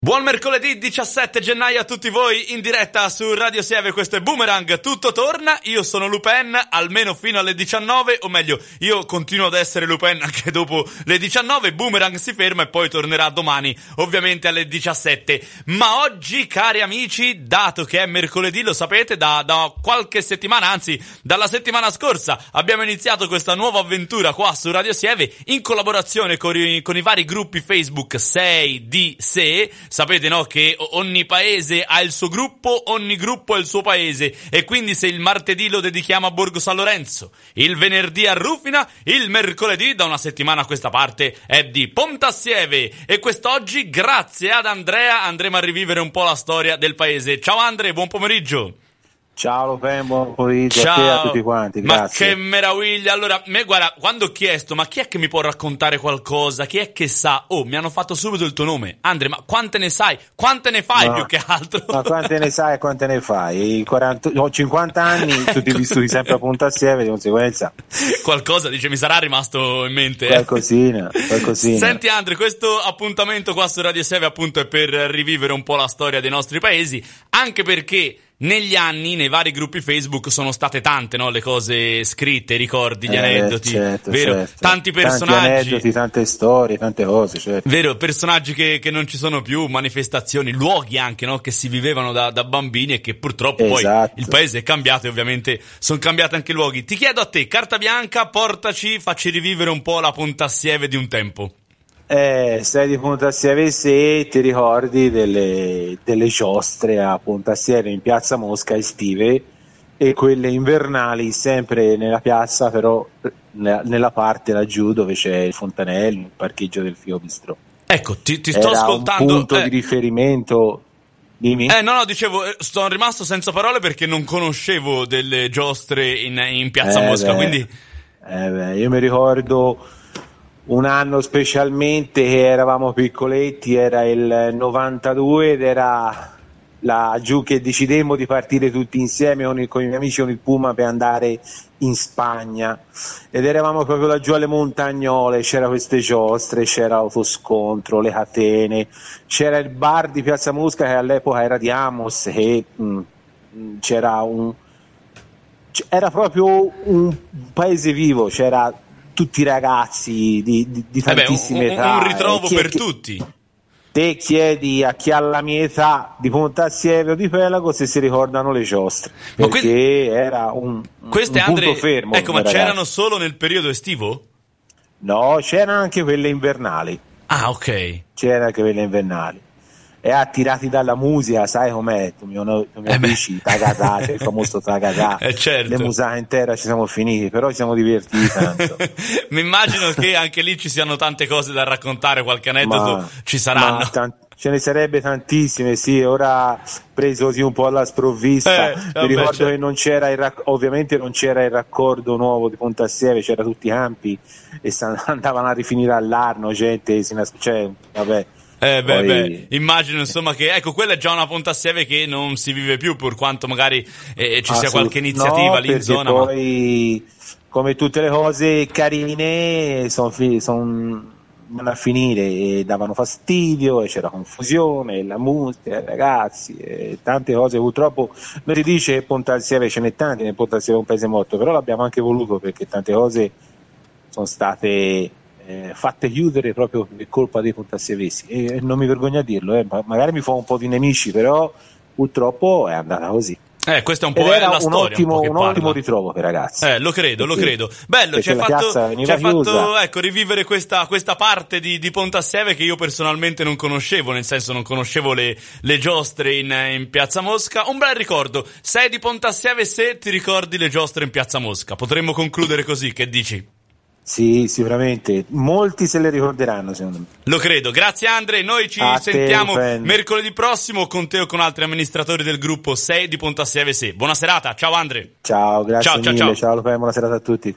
Buon mercoledì 17 gennaio a tutti voi, in diretta su Radio Sieve. Questo è Boomerang, tutto torna. Io sono Lupin, almeno fino alle 19, o meglio, io continuo ad essere Lupin anche dopo le 19. Boomerang si ferma e poi tornerà domani, ovviamente alle 17. Ma oggi, cari amici, dato che è mercoledì, lo sapete, da qualche settimana, anzi dalla settimana scorsa, abbiamo iniziato questa nuova avventura qua su Radio Sieve in collaborazione con i vari gruppi Facebook 6 di Se. Sapete, no, che ogni paese ha il suo gruppo, ogni gruppo ha il suo paese, e quindi se il martedì lo dedichiamo a Borgo San Lorenzo, il venerdì a Rufina, il mercoledì da una settimana a questa parte è di Pontassieve. E quest'oggi, grazie ad Andrea, andremo a rivivere un po' la storia del paese. Ciao Andre, buon pomeriggio. Ciao Lupin, buon pomeriggio a te e a tutti quanti, grazie. Ma che meraviglia. Allora, guarda, quando ho chiesto, ma chi è che mi può raccontare qualcosa, chi è che sa? Oh, mi hanno fatto subito il tuo nome. Andre, ma quante ne sai? Quante ne fai, no, più che altro? Ma quante ne sai e quante ne fai? Ho 50 anni, tutti vissuti sempre a Pontassieve, di conseguenza. Qualcosa, dice, mi sarà rimasto in mente. Qualcosina. Senti Andre, questo appuntamento qua su Radio Sieve appunto è per rivivere un po' la storia dei nostri paesi, anche perché negli anni, nei vari gruppi Facebook sono state tante, no, le cose scritte, ricordi, gli aneddoti, certo, vero? Certo. Tanti personaggi, tanti aneddoti, tante storie, tante cose, certo. Vero, personaggi che non ci sono più, manifestazioni, luoghi anche, no, che si vivevano da bambini e che purtroppo poi il paese è cambiato e ovviamente sono cambiati anche i luoghi. Ti chiedo a te, carta bianca, facci rivivere un po' la Pontassieve di un tempo. Sei di Pontassieve se ti ricordi delle giostre a Pontassieve in piazza Mosca estive e quelle invernali sempre nella piazza, però nella parte laggiù dove c'è il fontanello, il parcheggio del Fiobistro. Ecco, ti sto ascoltando. Un punto di riferimento. Dimmi. No, dicevo, sono rimasto senza parole perché non conoscevo delle giostre in piazza Mosca, quindi. Io mi ricordo un anno specialmente che eravamo piccoletti, era il 92 ed era laggiù che decidemmo di partire tutti insieme con i miei amici, con il Puma, per andare in Spagna, ed eravamo proprio laggiù alle Montagnole. C'era queste giostre, c'era l'autoscontro, le catene, c'era il bar di piazza Mosca che all'epoca era di Amos, che era proprio un paese vivo, c'era tutti i ragazzi di tantissime età. Un ritrovo per tutti. Te chiedi a chi ha la mia età di Pontassieve o di Pelago se si ricordano le giostre, perché era un punto fermo. Ecco, ma c'erano solo nel periodo estivo? No, c'erano anche quelle invernali. Ah, ok. C'erano anche quelle invernali. E attirati dalla musica, sai com'è? Tu mi amici, Tagatà, c'è il famoso Tagatà. Certo. Le musate intera ci siamo finiti, però ci siamo divertiti tanto. Mi immagino che anche lì ci siano tante cose da raccontare, qualche aneddoto ci saranno. Ce ne sarebbe tantissime, sì. Ora preso così un po' alla sprovvista, mi ricordo che non c'era ovviamente non c'era il raccordo nuovo di Pontassieve, c'era tutti i campi e andavano a rifinire all'Arno, gente, vabbè. Immagino insomma che, ecco, quella è già una Pontassieve che non si vive più, per quanto magari ci sia qualche iniziativa lì in zona. Poi, come tutte le cose carine, sono a finire e davano fastidio, e c'era confusione, e la musica, i ragazzi, e tante cose. Purtroppo non si dice che Pontassieve ce n'è tanti, nel Pontassieve è un paese morto, però l'abbiamo anche voluto perché tante cose sono state fatte chiudere proprio per colpa dei pontassievesi, e non mi vergogno a dirlo, magari mi fa un po' di nemici, però purtroppo è andata così. Questa è un po' la storia, un ottimo ritrovo per ragazzi. Lo credo. Bello, ci hai fatto ecco, rivivere questa parte di Pontassieve che io personalmente non conoscevo, nel senso non conoscevo le giostre in piazza Mosca. Un bel ricordo. Sei di Pontassieve se ti ricordi le giostre in piazza Mosca. Potremmo concludere così, che dici? Sì, sicuramente. Molti se le ricorderanno, secondo me. Lo credo. Grazie Andre, noi ci sentiamo mercoledì prossimo con te o con altri amministratori del gruppo 6 di Pontassieve Se. Buona serata, ciao Andre. Ciao, grazie mille. Ciao Lupin, buona serata a tutti.